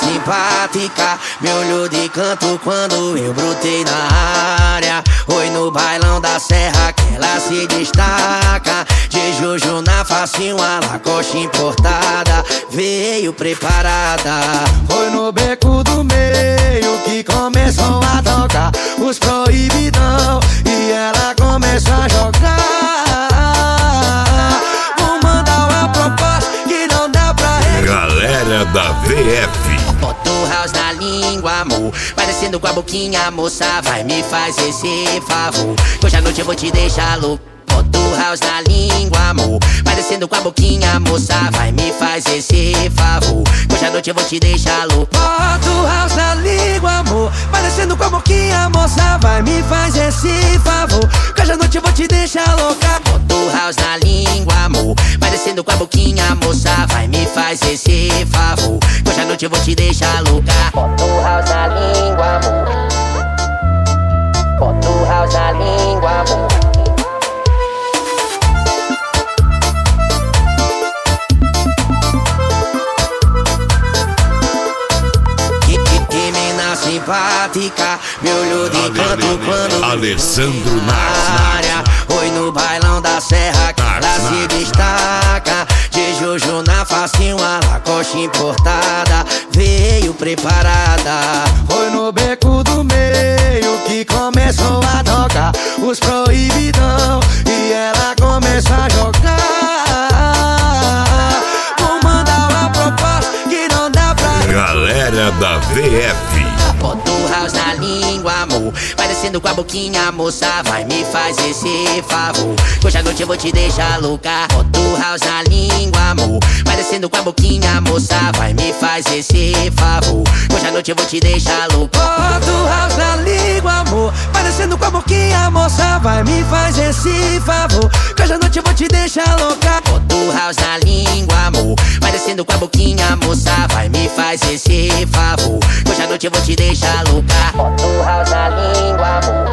simpática, me olhou de canto quando eu brotei na área. Oi, no bailão da serra que ela se destaca. De Juju na face, uma Lacoste importada, veio preparada. Foi no beco do meio que começou a tocar os proibidão e ela começou a jogar. Vou mandar uma proposta que não dá pra Galera da VF. Bota o house na língua, amor, parecendo com a boquinha, moça, vai me fazer esse favor, que hoje à noite eu vou te deixar louco. Bota o house na língua, amor, parecendo com a boquinha, moça, vai me fazer esse favor, que hoje à noite eu vou te deixar louco. Bota o house na língua, amor, parecendo com a boquinha, moça, vai me fazer esse favor, que hoje à noite eu vou te deixar louca. Bota o house na língua, amor, parecendo com a boquinha, moça, vai me fazer esse favor, que hoje à noite eu vou te deixar louca. Bota o house na língua, amor, bota o house na língua, amor. Simpática, me olhou de canto quando Alessandro na área. Oi, no bailão da serra que ela se destaca. De Juju na face, uma Lacoste importada, veio preparada. Foi no beco do meio que começou a tocar os proibidão e ela começou a jogar. Vou mandar uma proposta que não dá pra Galera da VF. Bota o house na língua, amor, parecendo com a boquinha, moça, vai me fazer esse favor, que hoje à noite eu vou te deixar louca. Bota o house na língua, amor, parecendo com a boquinha, moça, vai me fazer esse favor, que hoje à noite eu vou te deixar louca. Bota o house na língua, amor, parecendo com a boquinha, moça, vai me fazer esse favor, que hoje à noite eu vou te deixar louca. Bota o house na língua, amor, parecendo com a boquinha, moça, vai me fazer esse favor, que hoje à noite eu vou te deixar louca. Bota o house na língua, amor.